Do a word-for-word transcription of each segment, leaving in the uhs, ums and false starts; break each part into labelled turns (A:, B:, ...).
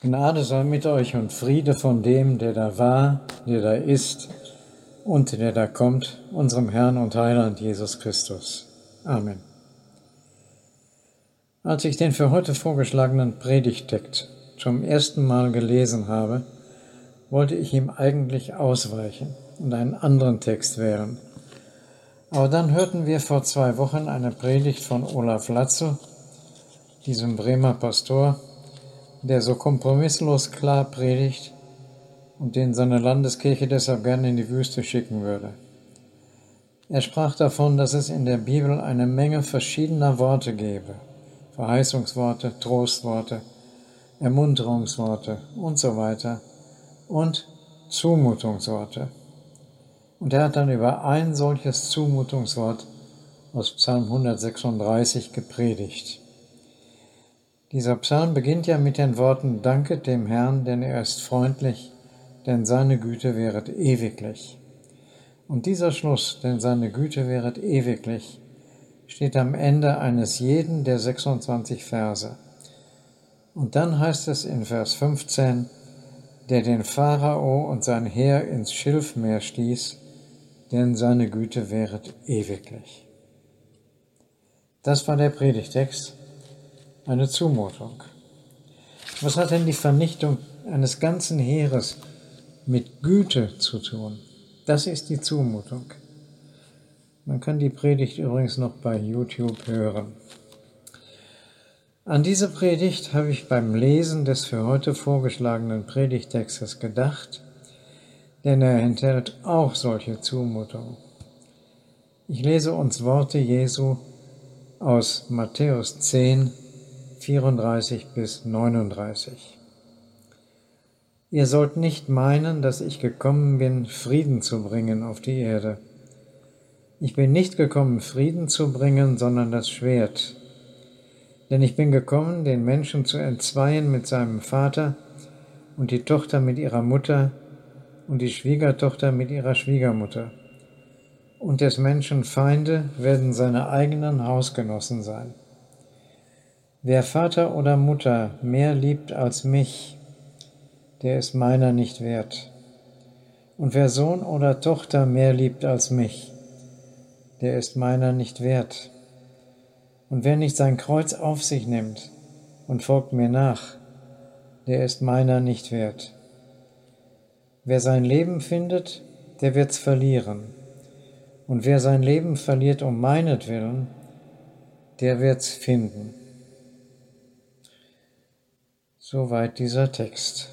A: Gnade sei mit euch und Friede von dem, der da war, der da ist und der da kommt, unserem Herrn und Heiland Jesus Christus. Amen. Als ich den für heute vorgeschlagenen Predigttext zum ersten Mal gelesen habe, wollte ich ihm eigentlich ausweichen und einen anderen Text wählen. Aber dann hörten wir vor zwei Wochen eine Predigt von Olaf Latzel, diesem Bremer Pastor, der so kompromisslos klar predigt und den seine Landeskirche deshalb gerne in die Wüste schicken würde. Er sprach davon, dass es in der Bibel eine Menge verschiedener Worte gäbe, Verheißungsworte, Trostworte, Ermunterungsworte und so weiter und Zumutungsworte. Und er hat dann über ein solches Zumutungswort aus Psalm hundertsechsunddreißig gepredigt. Dieser Psalm beginnt ja mit den Worten: Danket dem Herrn, denn er ist freundlich, denn seine Güte währet ewiglich. Und dieser Schluss, denn seine Güte währet ewiglich, steht am Ende eines jeden der sechsundzwanzig Verse. Und dann heißt es in Vers fünfzehn, der den Pharao und sein Heer ins Schilfmeer stieß, denn seine Güte währet ewiglich. Das war der Predigtext. Eine Zumutung. Was hat denn die Vernichtung eines ganzen Heeres mit Güte zu tun? Das ist die Zumutung. Man kann die Predigt übrigens noch bei YouTube hören. An diese Predigt habe ich beim Lesen des für heute vorgeschlagenen Predigttextes gedacht, denn er enthält auch solche Zumutungen. Ich lese uns Worte Jesu aus Matthäus zehn, vierunddreißig bis neununddreißig. Ihr sollt nicht meinen, dass ich gekommen bin, Frieden zu bringen auf die Erde. Ich bin nicht gekommen, Frieden zu bringen, sondern das Schwert. Denn ich bin gekommen, den Menschen zu entzweien mit seinem Vater und die Tochter mit ihrer Mutter und die Schwiegertochter mit ihrer Schwiegermutter. Und des Menschen Feinde werden seine eigenen Hausgenossen sein. Wer Vater oder Mutter mehr liebt als mich, der ist meiner nicht wert. Und wer Sohn oder Tochter mehr liebt als mich, der ist meiner nicht wert. Und wer nicht sein Kreuz auf sich nimmt und folgt mir nach, der ist meiner nicht wert. Wer sein Leben findet, der wird's verlieren. Und wer sein Leben verliert um meinetwillen, der wird's finden. Soweit dieser Text.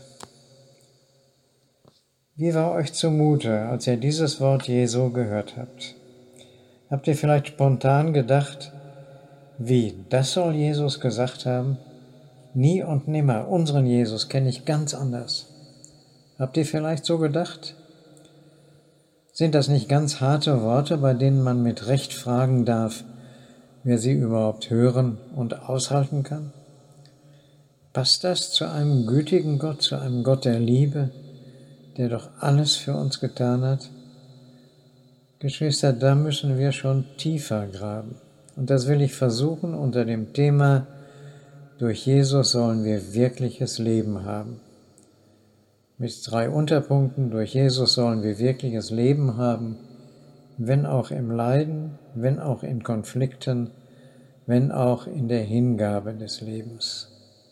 A: Wie war euch zumute, als ihr dieses Wort Jesu gehört habt? Habt ihr vielleicht spontan gedacht, wie, das soll Jesus gesagt haben? Nie und nimmer, unseren Jesus kenne ich ganz anders. Habt ihr vielleicht so gedacht? Sind das nicht ganz harte Worte, bei denen man mit Recht fragen darf, wer sie überhaupt hören und aushalten kann? Passt das zu einem gütigen Gott, zu einem Gott der Liebe, der doch alles für uns getan hat? Geschwister, da müssen wir schon tiefer graben. Und das will ich versuchen unter dem Thema: Durch Jesus sollen wir wirkliches Leben haben. Mit drei Unterpunkten: Durch Jesus sollen wir wirkliches Leben haben, wenn auch im Leiden, wenn auch in Konflikten, wenn auch in der Hingabe des Lebens.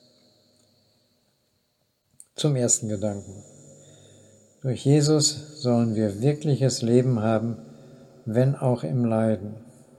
A: Zum ersten Gedanken. Durch Jesus sollen wir wirkliches Leben haben, wenn auch im Leiden.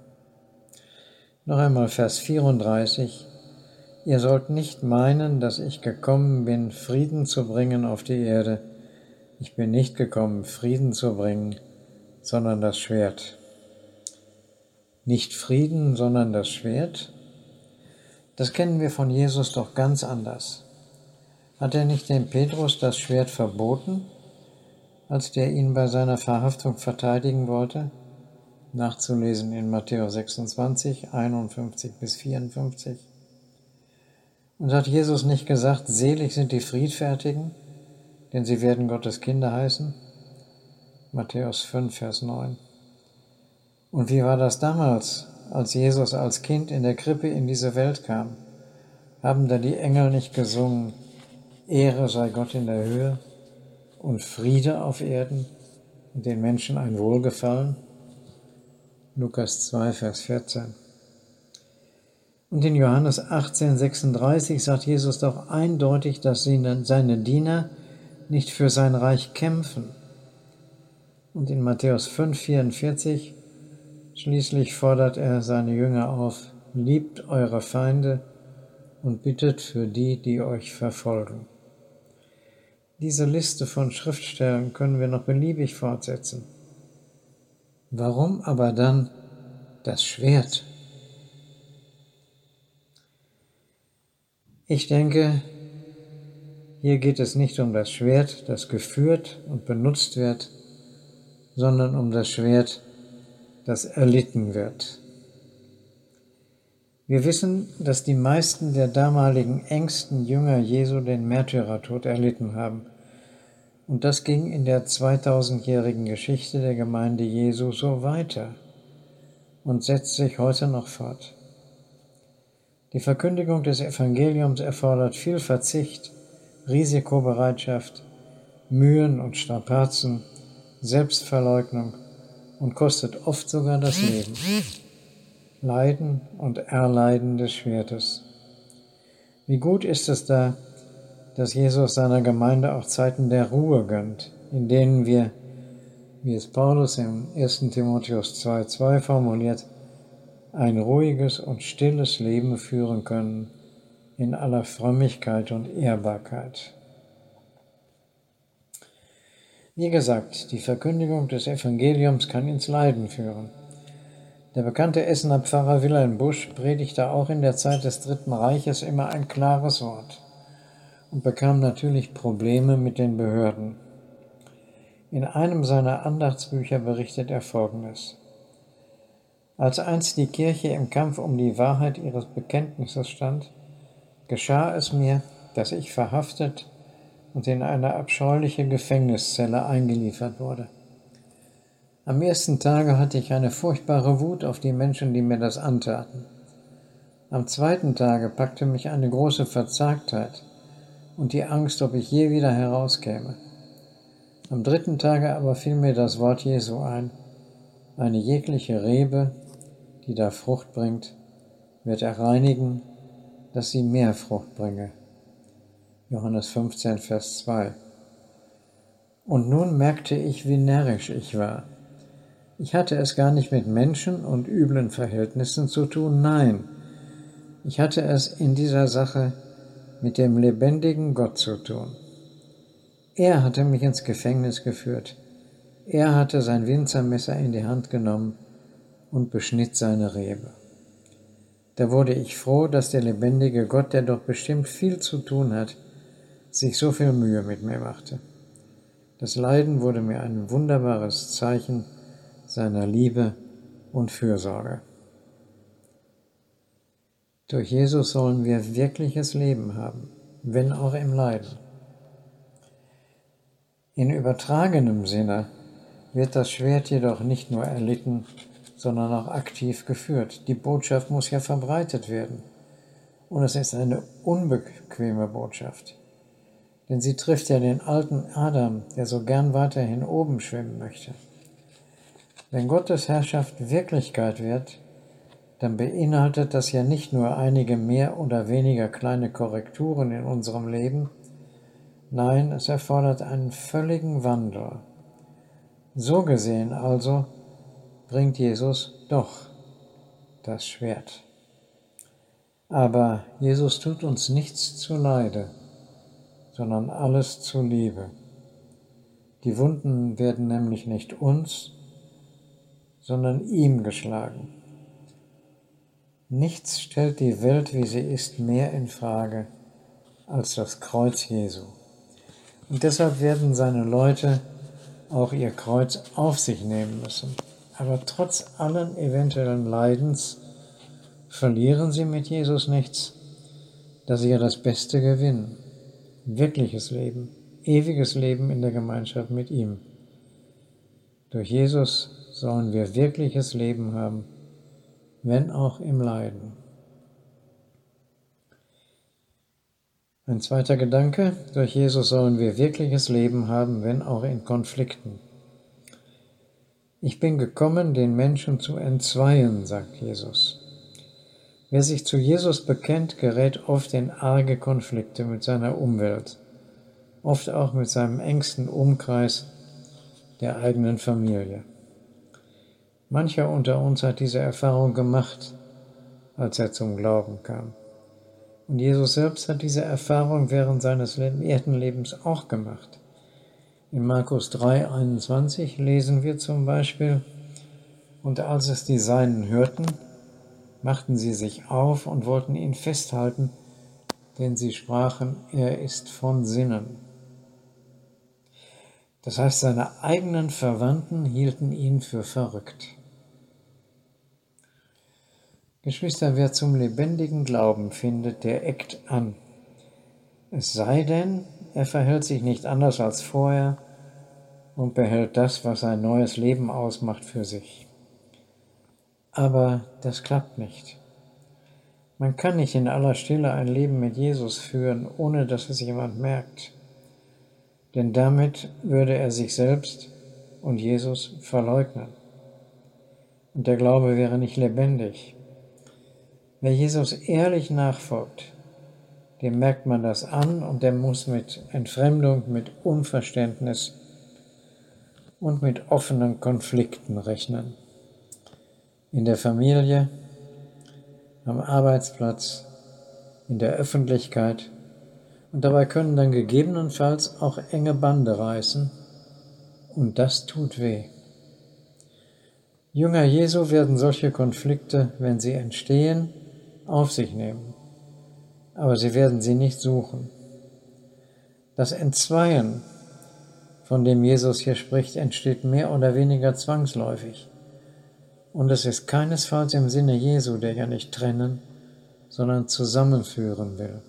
A: Noch einmal Vers vierunddreißig. Ihr sollt nicht meinen, dass ich gekommen bin, Frieden zu bringen auf die Erde. Ich bin nicht gekommen, Frieden zu bringen, sondern das Schwert. Nicht Frieden, sondern das Schwert? Das kennen wir von Jesus doch ganz anders. Hat er nicht dem Petrus das Schwert verboten, als der ihn bei seiner Verhaftung verteidigen wollte? Nachzulesen in Matthäus sechsundzwanzig, einundfünfzig bis vierundfünfzig. Und hat Jesus nicht gesagt, selig sind die Friedfertigen, denn sie werden Gottes Kinder heißen? Matthäus fünf, Vers neun. Und wie war das damals, als Jesus als Kind in der Krippe in diese Welt kam? Haben da die Engel nicht gesungen: Ehre sei Gott in der Höhe und Friede auf Erden und den Menschen ein Wohlgefallen. Lukas zwei, Vers vierzehn. Und in Johannes achtzehn, sechsunddreißig sagt Jesus doch eindeutig, dass seine Diener nicht für sein Reich kämpfen. Und in Matthäus fünf, vierundvierzig schließlich fordert er seine Jünger auf: Liebt eure Feinde und bittet für die, die euch verfolgen. Diese Liste von Schriftstellen können wir noch beliebig fortsetzen. Warum aber dann das Schwert? Ich denke, hier geht es nicht um das Schwert, das geführt und benutzt wird, sondern um das Schwert, das erlitten wird. Wir wissen, dass die meisten der damaligen engsten Jünger Jesu den Märtyrertod erlitten haben. Und das ging in der zweitausendjährigen Geschichte der Gemeinde Jesu so weiter und setzt sich heute noch fort. Die Verkündigung des Evangeliums erfordert viel Verzicht, Risikobereitschaft, Mühen und Strapazen, Selbstverleugnung und kostet oft sogar das Leben. Leiden und Erleiden des Schwertes. Wie gut ist es da, dass Jesus seiner Gemeinde auch Zeiten der Ruhe gönnt, in denen wir, wie es Paulus im ersten Timotheus zwei, zwei formuliert, ein ruhiges und stilles Leben führen können in aller Frömmigkeit und Ehrbarkeit. Wie gesagt, die Verkündigung des Evangeliums kann ins Leiden führen. Der bekannte Essener Pfarrer Wilhelm Busch predigte auch in der Zeit des Dritten Reiches immer ein klares Wort und bekam natürlich Probleme mit den Behörden. In einem seiner Andachtsbücher berichtet er Folgendes: Als einst die Kirche im Kampf um die Wahrheit ihres Bekenntnisses stand, geschah es mir, dass ich verhaftet und in eine abscheuliche Gefängniszelle eingeliefert wurde. Am ersten Tage hatte ich eine furchtbare Wut auf die Menschen, die mir das antaten. Am zweiten Tage packte mich eine große Verzagtheit und die Angst, ob ich je wieder herauskäme. Am dritten Tage aber fiel mir das Wort Jesu ein: Eine jegliche Rebe, die da Frucht bringt, wird er reinigen, dass sie mehr Frucht bringe. Johannes fünfzehn, Vers zwei. Und nun merkte ich, wie närrisch ich war. Ich hatte es gar nicht mit Menschen und üblen Verhältnissen zu tun, nein, ich hatte es in dieser Sache mit dem lebendigen Gott zu tun. Er hatte mich ins Gefängnis geführt, er hatte sein Winzermesser in die Hand genommen und beschnitt seine Rebe. Da wurde ich froh, dass der lebendige Gott, der doch bestimmt viel zu tun hat, sich so viel Mühe mit mir machte. Das Leiden wurde mir ein wunderbares Zeichen seiner Liebe und Fürsorge. Durch Jesus sollen wir wirkliches Leben haben, wenn auch im Leiden. In übertragenem Sinne wird das Schwert jedoch nicht nur erlitten, sondern auch aktiv geführt. Die Botschaft muss ja verbreitet werden. Und es ist eine unbequeme Botschaft. Denn sie trifft ja den alten Adam, der so gern weiterhin oben schwimmen möchte. Wenn Gottes Herrschaft Wirklichkeit wird, dann beinhaltet das ja nicht nur einige mehr oder weniger kleine Korrekturen in unserem Leben, nein, es erfordert einen völligen Wandel. So gesehen also bringt Jesus doch das Schwert. Aber Jesus tut uns nichts zu Leide, sondern alles zu Liebe. Die Wunden werden nämlich nicht uns, sondern ihm geschlagen. Nichts stellt die Welt, wie sie ist, mehr in Frage als das Kreuz Jesu. Und deshalb werden seine Leute auch ihr Kreuz auf sich nehmen müssen. Aber trotz allen eventuellen Leidens verlieren sie mit Jesus nichts, da sie ja das Beste gewinnen. Wirkliches Leben, ewiges Leben in der Gemeinschaft mit ihm. Durch Jesus sollen wir wirkliches Leben haben, wenn auch im Leiden. Ein zweiter Gedanke: Durch Jesus sollen wir wirkliches Leben haben, wenn auch in Konflikten. Ich bin gekommen, den Menschen zu entzweien, sagt Jesus. Wer sich zu Jesus bekennt, gerät oft in arge Konflikte mit seiner Umwelt, oft auch mit seinem engsten Umkreis der eigenen Familie. Mancher unter uns hat diese Erfahrung gemacht, als er zum Glauben kam. Und Jesus selbst hat diese Erfahrung während seines Erdenlebens auch gemacht. In Markus drei einundzwanzig lesen wir zum Beispiel: Und als es die Seinen hörten, machten sie sich auf und wollten ihn festhalten, denn sie sprachen, er ist von Sinnen. Das heißt, seine eigenen Verwandten hielten ihn für verrückt. Geschwister, wer zum lebendigen Glauben findet, der eckt an. Es sei denn, er verhält sich nicht anders als vorher und behält das, was sein neues Leben ausmacht, für sich. Aber das klappt nicht. Man kann nicht in aller Stille ein Leben mit Jesus führen, ohne dass es jemand merkt. Denn damit würde er sich selbst und Jesus verleugnen. Und der Glaube wäre nicht lebendig. Wer Jesus ehrlich nachfolgt, dem merkt man das an und der muss mit Entfremdung, mit Unverständnis und mit offenen Konflikten rechnen. In der Familie, am Arbeitsplatz, in der Öffentlichkeit. Und dabei können dann gegebenenfalls auch enge Bande reißen. Und das tut weh. Jünger Jesu werden solche Konflikte, wenn sie entstehen, auf sich nehmen. Aber sie werden sie nicht suchen. Das Entzweien, von dem Jesus hier spricht, entsteht mehr oder weniger zwangsläufig. Und es ist keinesfalls im Sinne Jesu, der ja nicht trennen, sondern zusammenführen will.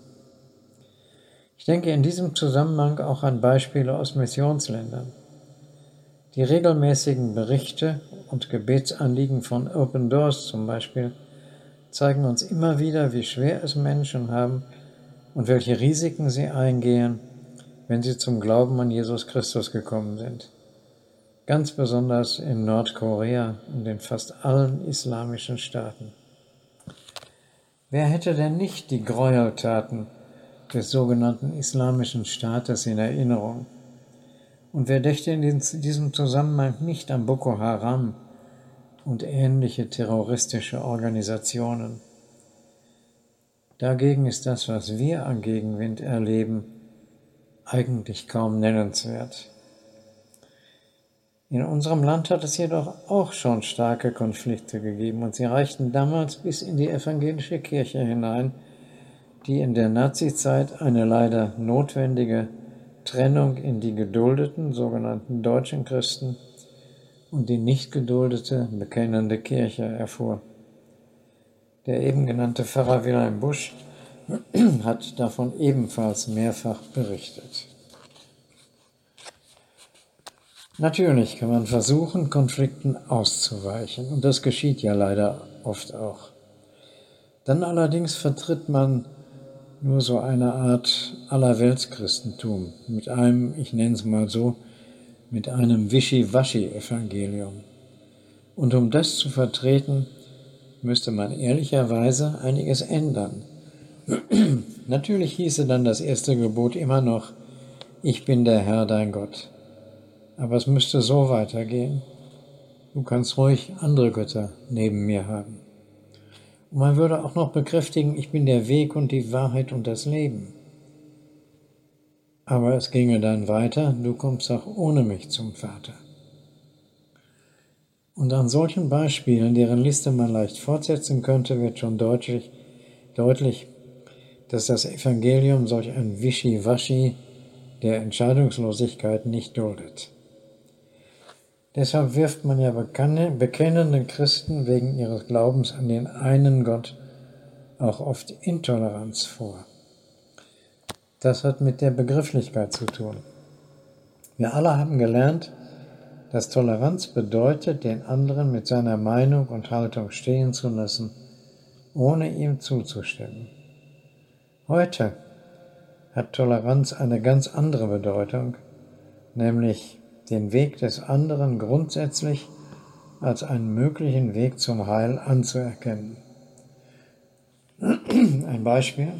A: Ich denke in diesem Zusammenhang auch an Beispiele aus Missionsländern. Die regelmäßigen Berichte und Gebetsanliegen von Open Doors zum Beispiel zeigen uns immer wieder, wie schwer es Menschen haben und welche Risiken sie eingehen, wenn sie zum Glauben an Jesus Christus gekommen sind. Ganz besonders in Nordkorea und in fast allen islamischen Staaten. Wer hätte denn nicht die Gräueltaten des sogenannten Islamischen Staates in Erinnerung? Und wer dächte in diesem Zusammenhang nicht an Boko Haram und ähnliche terroristische Organisationen? Dagegen ist das, was wir an Gegenwind erleben, eigentlich kaum nennenswert. In unserem Land hat es jedoch auch schon starke Konflikte gegeben und sie reichten damals bis in die evangelische Kirche hinein, die in der Nazizeit eine leider notwendige Trennung in die geduldeten, sogenannten deutschen Christen und die nicht geduldete, bekennende Kirche erfuhr. Der eben genannte Pfarrer Wilhelm Busch hat davon ebenfalls mehrfach berichtet. Natürlich kann man versuchen, Konflikten auszuweichen, und das geschieht ja leider oft auch. Dann allerdings vertritt man nur so eine Art Allerweltschristentum mit einem, ich nenne es mal so, mit einem Wischiwaschi-Evangelium. Und um das zu vertreten, müsste man ehrlicherweise einiges ändern. Natürlich hieße dann das erste Gebot immer noch, ich bin der Herr, dein Gott. Aber es müsste so weitergehen. Du kannst ruhig andere Götter neben mir haben. Und man würde auch noch bekräftigen, ich bin der Weg und die Wahrheit und das Leben. Aber es ginge dann weiter, du kommst auch ohne mich zum Vater. Und an solchen Beispielen, deren Liste man leicht fortsetzen könnte, wird schon deutlich, deutlich, dass das Evangelium solch ein Wischiwaschi der Entscheidungslosigkeit nicht duldet. Deshalb wirft man ja bekennenden Christen wegen ihres Glaubens an den einen Gott auch oft Intoleranz vor. Das hat mit der Begrifflichkeit zu tun. Wir alle haben gelernt, dass Toleranz bedeutet, den anderen mit seiner Meinung und Haltung stehen zu lassen, ohne ihm zuzustimmen. Heute hat Toleranz eine ganz andere Bedeutung, nämlich den Weg des anderen grundsätzlich als einen möglichen Weg zum Heil anzuerkennen. Ein Beispiel.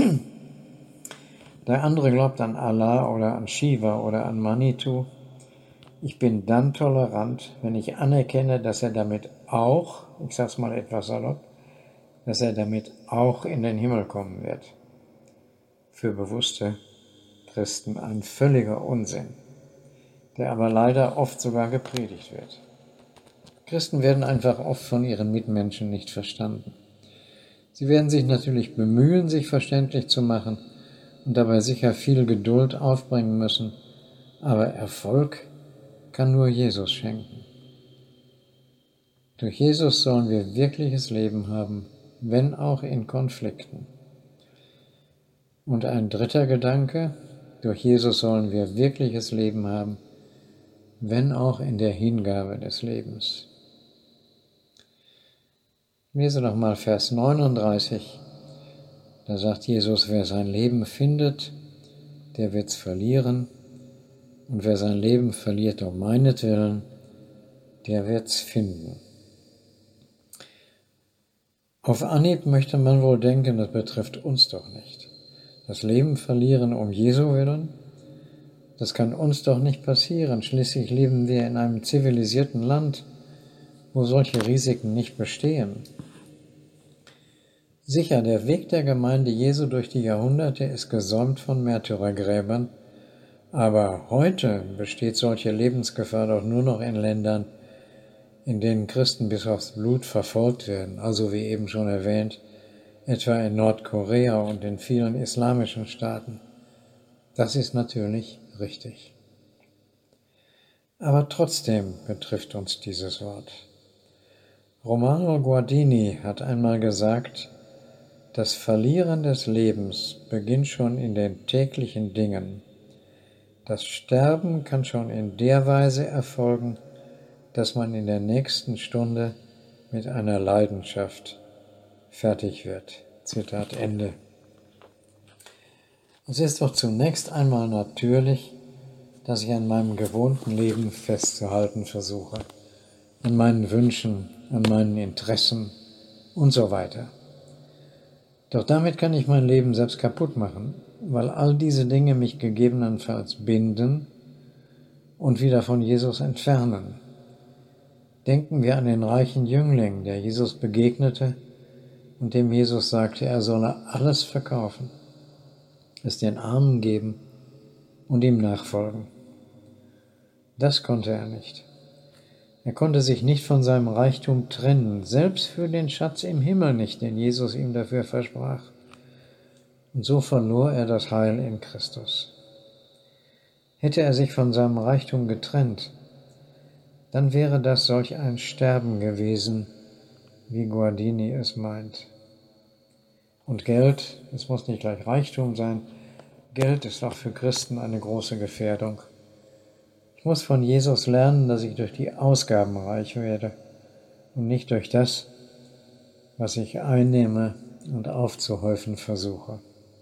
A: Der andere glaubt an Allah oder an Shiva oder an Manitou. Ich bin dann tolerant, wenn ich anerkenne, dass er damit auch, ich sage es mal etwas salopp, dass er damit auch in den Himmel kommen wird. Für bewusste Christen ein völliger Unsinn, der aber leider oft sogar gepredigt wird. Christen werden einfach oft von ihren Mitmenschen nicht verstanden. Sie werden sich natürlich bemühen, sich verständlich zu machen und dabei sicher viel Geduld aufbringen müssen, aber Erfolg kann nur Jesus schenken. Durch Jesus sollen wir wirkliches Leben haben, wenn auch in Konflikten. Und ein dritter Gedanke, durch Jesus sollen wir wirkliches Leben haben, wenn auch in der Hingabe des Lebens. Ich lese nochmal Vers neununddreißig. Da sagt Jesus, wer sein Leben findet, der wird's verlieren. Und wer sein Leben verliert um meinetwillen, der wird's finden. Auf Anhieb möchte man wohl denken, das betrifft uns doch nicht. Das Leben verlieren um Jesu willen, das kann uns doch nicht passieren. Schließlich leben wir in einem zivilisierten Land, wo solche Risiken nicht bestehen. Sicher, der Weg der Gemeinde Jesu durch die Jahrhunderte ist gesäumt von Märtyrergräbern, aber heute besteht solche Lebensgefahr doch nur noch in Ländern, in denen Christen bis aufs Blut verfolgt werden, also wie eben schon erwähnt, etwa in Nordkorea und in vielen islamischen Staaten. Das ist natürlich richtig. Aber trotzdem betrifft uns dieses Wort. Romano Guardini hat einmal gesagt, das Verlieren des Lebens beginnt schon in den täglichen Dingen. Das Sterben kann schon in der Weise erfolgen, dass man in der nächsten Stunde mit einer Leidenschaft fertig wird. Zitat Ende. Es ist doch zunächst einmal natürlich, dass ich an meinem gewohnten Leben festzuhalten versuche, an meinen Wünschen, an meinen Interessen und so weiter. Doch damit kann ich mein Leben selbst kaputt machen, weil all diese Dinge mich gegebenenfalls binden und wieder von Jesus entfernen. Denken wir an den reichen Jüngling, der Jesus begegnete und dem Jesus sagte, er solle alles verkaufen, es den Armen geben und ihm nachfolgen. Das konnte er nicht. Er konnte sich nicht von seinem Reichtum trennen, selbst für den Schatz im Himmel nicht, den Jesus ihm dafür versprach. Und so verlor er das Heil in Christus. Hätte er sich von seinem Reichtum getrennt, dann wäre das solch ein Sterben gewesen, wie Guardini es meint. Und Geld, es muss nicht gleich Reichtum sein, Geld ist auch für Christen eine große Gefährdung. Ich muss von Jesus lernen, dass ich durch die Ausgaben reich werde und nicht durch das, was ich einnehme und aufzuhäufen versuche.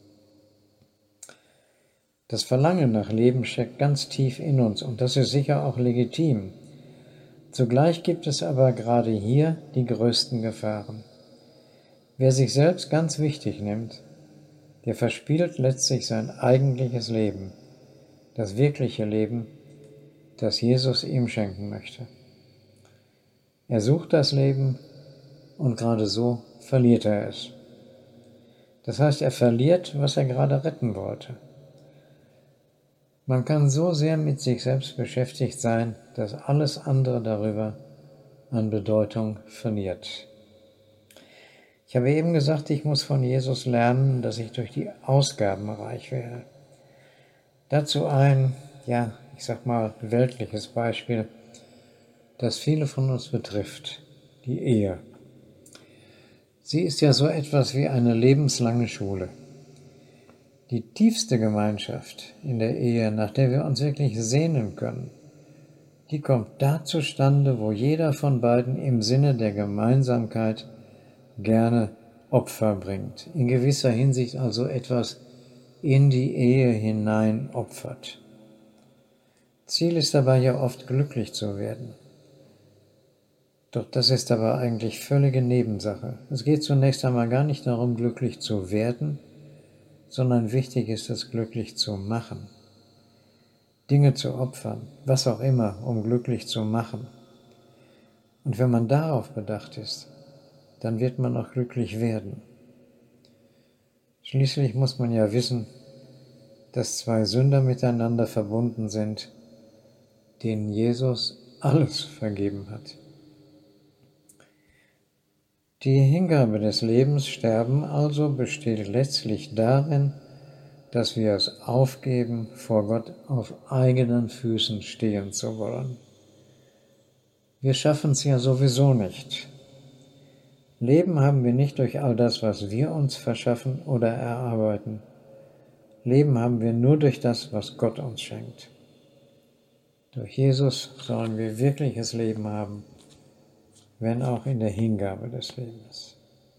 A: Das Verlangen nach Leben steckt ganz tief in uns und das ist sicher auch legitim. Zugleich gibt es aber gerade hier die größten Gefahren. Wer sich selbst ganz wichtig nimmt, der verspielt letztlich sein eigentliches Leben, das wirkliche Leben, das Jesus ihm schenken möchte. Er sucht das Leben und gerade so verliert er es. Das heißt, er verliert, was er gerade retten wollte. Man kann so sehr mit sich selbst beschäftigt sein, dass alles andere darüber an Bedeutung verliert. Ich habe eben gesagt, ich muss von Jesus lernen, dass ich durch die Ausgaben reich werde. Dazu ein, ja, ich sag mal, weltliches Beispiel, das viele von uns betrifft, die Ehe. Sie ist ja so etwas wie eine lebenslange Schule. Die tiefste Gemeinschaft in der Ehe, nach der wir uns wirklich sehnen können, die kommt da zustande, wo jeder von beiden im Sinne der Gemeinsamkeit gerne Opfer bringt. In gewisser Hinsicht also etwas in die Ehe hinein opfert. Ziel ist dabei ja oft, glücklich zu werden. Doch das ist aber eigentlich völlige Nebensache. Es geht zunächst einmal gar nicht darum, glücklich zu werden, sondern wichtig ist es, glücklich zu machen. Dinge zu opfern, was auch immer, um glücklich zu machen. Und wenn man darauf bedacht ist, dann wird man auch glücklich werden. Schließlich muss man ja wissen, dass zwei Sünder miteinander verbunden sind, denen Jesus alles vergeben hat. Die Hingabe des Lebens, Sterben also, besteht letztlich darin, dass wir es aufgeben, vor Gott auf eigenen Füßen stehen zu wollen. Wir schaffen es ja sowieso nicht. Leben haben wir nicht durch all das, was wir uns verschaffen oder erarbeiten. Leben haben wir nur durch das, was Gott uns schenkt. Durch Jesus sollen wir wirkliches Leben haben, wenn auch in der Hingabe des Lebens.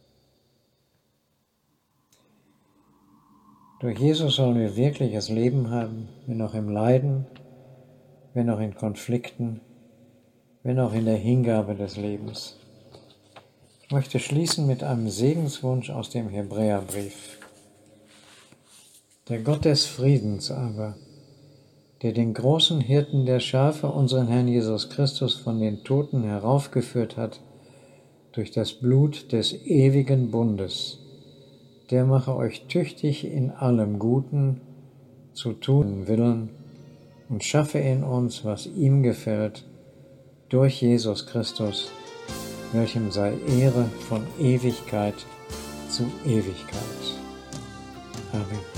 A: Durch Jesus sollen wir wirkliches Leben haben, wenn auch im Leiden, wenn auch in Konflikten, wenn auch in der Hingabe des Lebens. Ich möchte schließen mit einem Segenswunsch aus dem Hebräerbrief. Der Gott des Friedens aber, der den großen Hirten der Schafe, unseren Herrn Jesus Christus, von den Toten heraufgeführt hat, durch das Blut des ewigen Bundes, der mache euch tüchtig in allem Guten zu tun willen und schaffe in uns, was ihm gefällt, durch Jesus Christus, welchem sei Ehre von Ewigkeit zu Ewigkeit. Amen.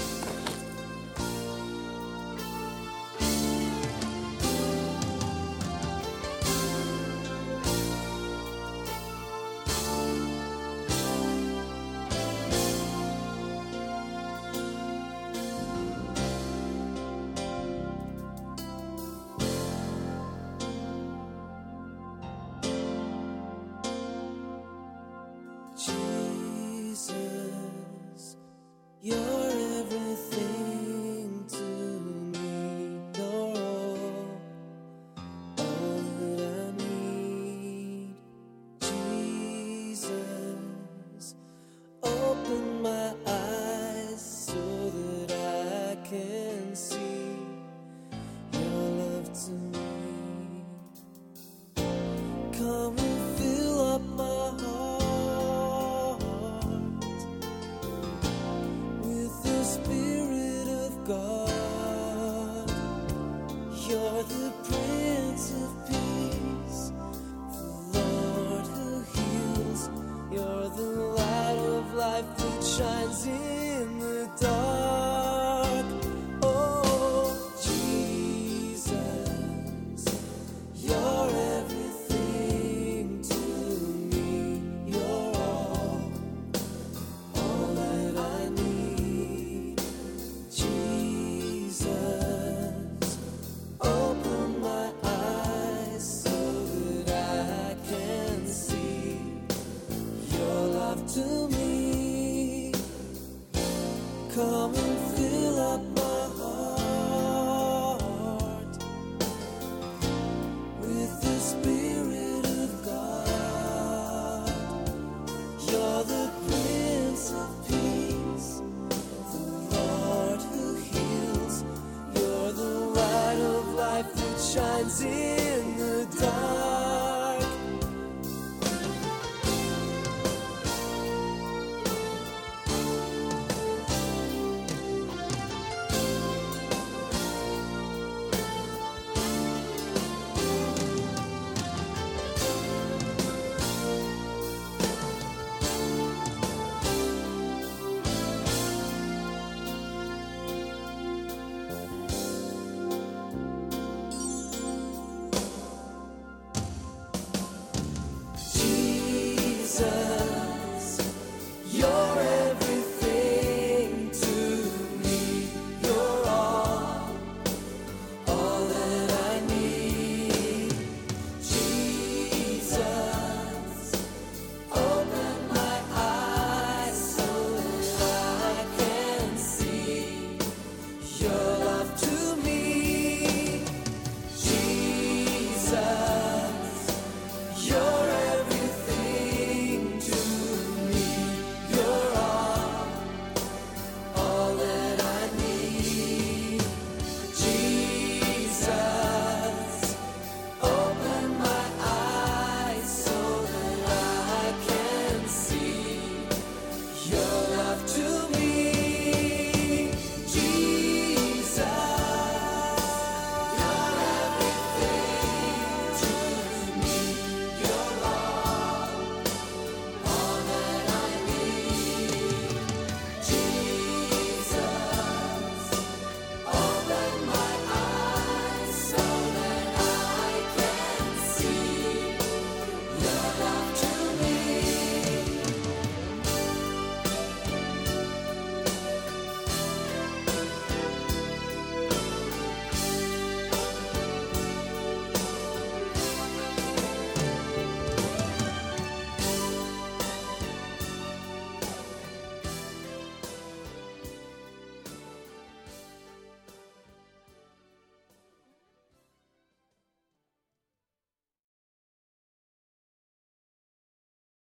B: Jesus, you're everything to me, you're all, all that I need. Jesus, open my eyes so that I can see your love to me. Come and fill up my heart Spirit of God, you're the Prince of Peace, the Lord who heals, you're the light of life that shines in the dark. Oh, Jesus, you're everything to me, you're all, all that I need. Jesus, open my eyes so that I can see your love to me. Come